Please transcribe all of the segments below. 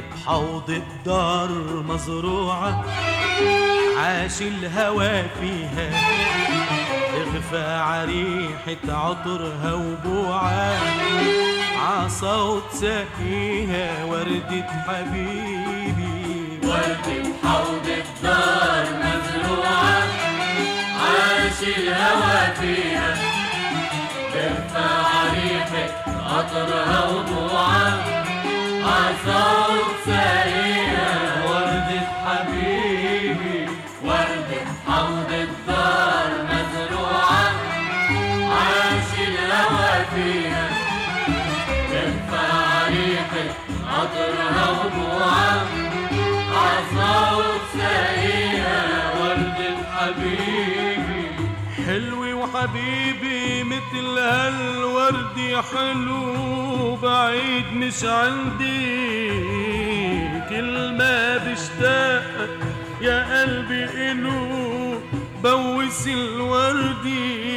بحوض الدار مزروعة عاش الهوى فيها، اغفى عريحة عطرها وبوعة عصوت ساقيها وردة حبيبي. وردة بحوض الدار مزروعة عاش الهوى فيها، اغفى عريحة عطرها وبوعة عصوت ساقيها وردة حبيبي. وردة بحوض الدار مزروعة عاش الهوى فيها، اغفى عريحة عطرها وبوعة عصوت ساقيها وردة حبيبي. حلوي وحبيبي مثل هالورد يا حلو، بعيد مش عندي كل ما بشتاق يا قلبي إلو بوس الورد.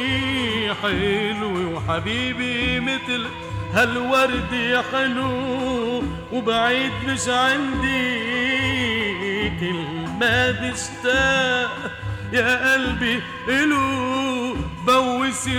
حلوي وحبيبي مثل هالورد يا حلو، وبعيد مش عندي كل ما بشتاق يا قلبي إلو بوس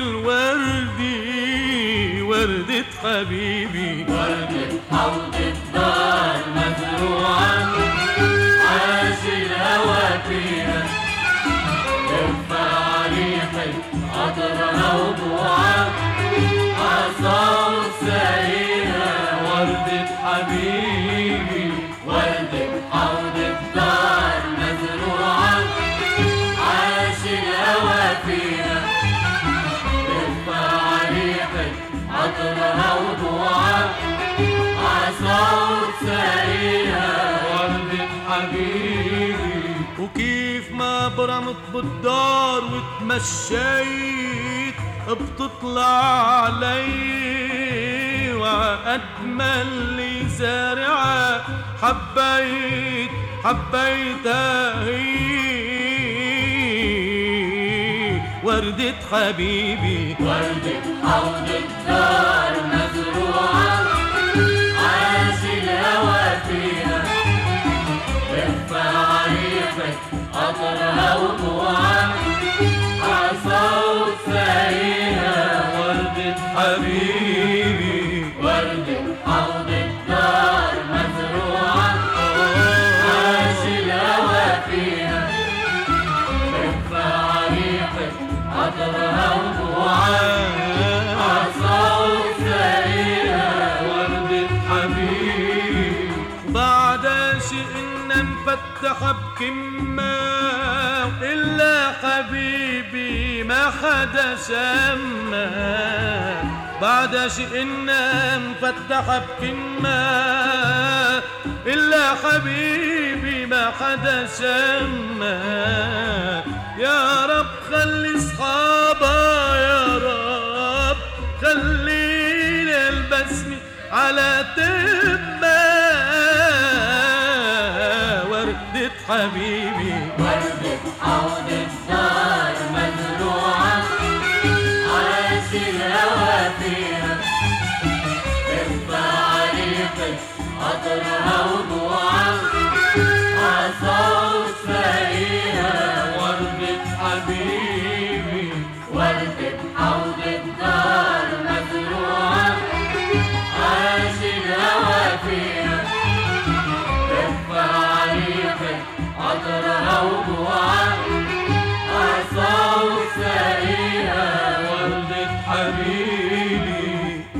الوردي وردة حبيبي. وردة حوض الدار مزروعة عاش الهوى فيها، اغفى عريحة عطرها وبوعة عصوت ساقيها وردة حبيبي. وردة حوض الدار مزروعة عاش الهوى فيها، اغفى عريحة عطرها وبوعة عصوت ساقيها وردة حبيبي. وكيف ما برمت بالدار وتمشيت بتطلع علي، وأجمل لي زارعة حبيتها هي وردة حبيبي. وردة حوض الدار مزروعة عاش الهوى فيها، اغفى عريحة عطرها وبوعة عصوت ساقيها وردة حبيبي. وردة حوض الدار مزروعة عاش الهوى فيها، اغفى عريحة عطرها وبوعة عصوت ساقيها وردة حبيبي. بعد شئنا نفتح بكمة إلا حبيبي ما حدا شمه. بعد شئنا نفتح بكمة إلا حبيبي ما حدا شمه. يا رب خلي صحابها، يا رب خليني البسني على تمه وردة حبيبي. وردة حوض الدار مزروعة عاش الهوى فيها، اغفى عريحة عطرها وبوعة عصوت ساقيها وردة حبيبي. وردة حوض الدار مزروعة عاش الهوى فيها، اغفى عريحة عطرها وبوعة عصوت ساقيها وردة حبيبي.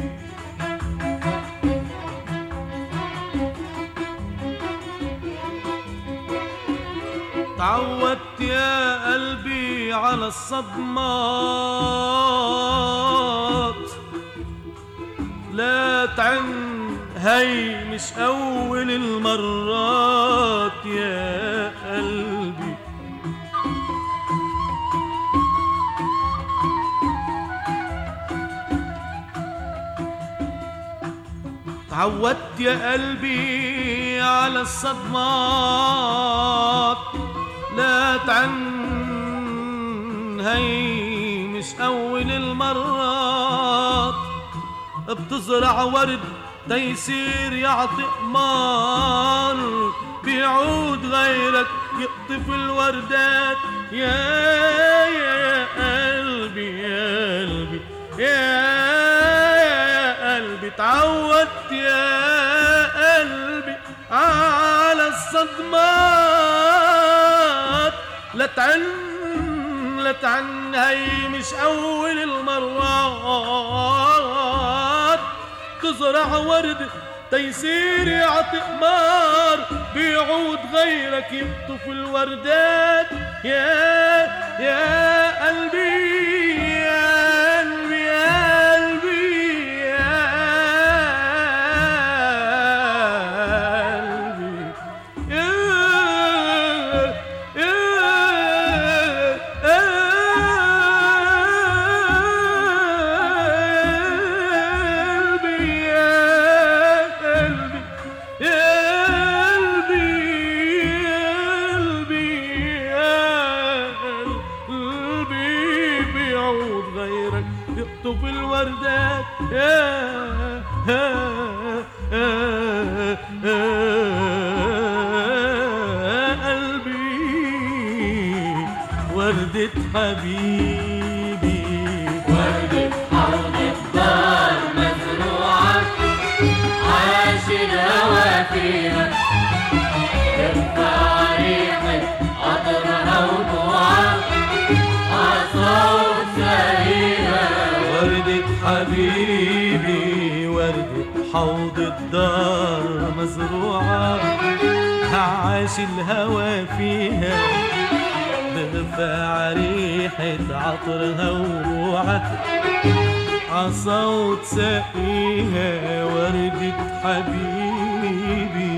تعودت يا قلبي على الصدمات، لا تعن هي مش أول المرات يا قلبي. تعودت يا قلبي على الصدمات، لا تعن هي مش أول المرات. بتزرع ورد تيسير يعطي قمار، بيعود غيرك يقطف الوردات. يا قلبي يا قلبي يا قلبي تعودت يا قلبي على الصدمات. لا تعن هي مش أول المرات. تزرع ورد تيسير يعطي قمار، بيعود غيرك يقطف الوردات. يا قلبي يا قلبي يا قلبي يا قلبي يقطف الوردات. قلبي وردة حبيبي، وردة حوض الدار مزروعة، عاش الهوى فيها، ترفع ريحة عطرها وضوعها، عصوت سريها. وردة حبيبي وردة حوض الدار مزروعة، عاش الهوى فيها، برفع ريحة عطرها وروعة، عصوت سقيها. وردة حبيبي